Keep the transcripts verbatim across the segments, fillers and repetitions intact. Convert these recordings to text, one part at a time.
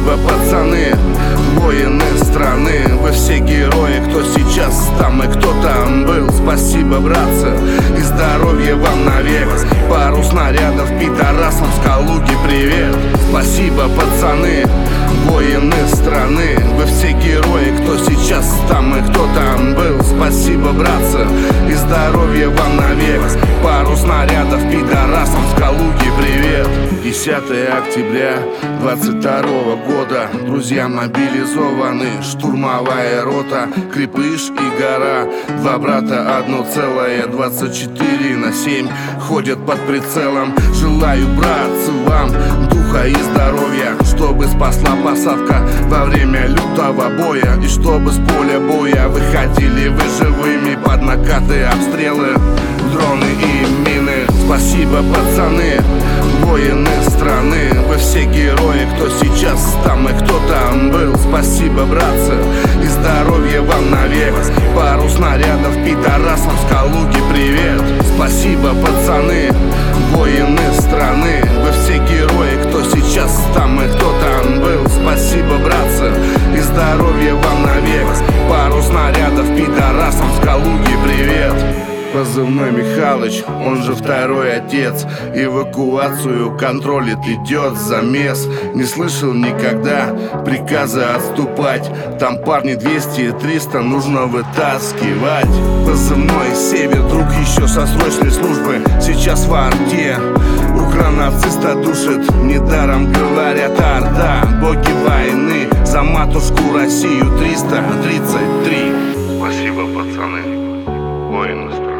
Спасибо, пацаны, воины страны. Вы все герои, кто сейчас там и кто там был. Спасибо, братцы, и здоровья вам навек. Пару снарядов пидорасам с Калуги привет. Спасибо, пацаны, воины страны. Вы все герои, кто сейчас там и кто там был. Спасибо, братцы, и здоровья вам навек. Пару снарядов пидорасам с Калуги привет. Десятое октября двадцать второго года. Друзья мобилизованы, штурмовая рота, Крепыш и Гора. Два брата, одно целое, двадцать четыре на семь ходят под прицелом. Желаю, братцы, вам духа и здоровья, чтобы спасла посадка во время лютого боя, и чтобы с поля боя выходили вы живыми под накаты, обстрелы, дроны и мины. Спасибо, пацаны, воины страны. Вы все герои, кто сейчас там и кто там был. Спасибо, братцы, и здоровья вам навек. Пару снарядов пидорасам с Калуги привет. Спасибо, пацаны, воины страны. Вы все герои, кто сейчас там и кто там был. Спасибо, братцы, и здоровья вам навек. Пару снарядов пидорасам с Калуги привет. Позывной Михалыч, он же второй отец. Эвакуацию контролит, идет замес. Не слышал никогда приказа отступать. Там парни двести триста нужно вытаскивать. Позывной Север, друг еще со срочной службы, сейчас в арте. Укронациста душит, недаром говорят орда. Боги войны за матушку Россию триста тридцать три. Спасибо, пацаны, воины страны.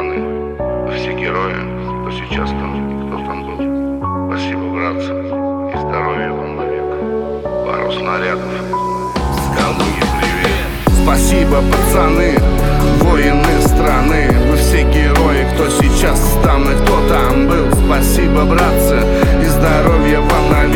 Все герои, кто сейчас там и кто там был. Спасибо, братцы, и здоровья вам навек. Пару снарядов с Калуги привет. Спасибо, пацаны, воины страны. Вы все герои, кто сейчас там и кто там был. Спасибо, братцы, и здоровья вам навек.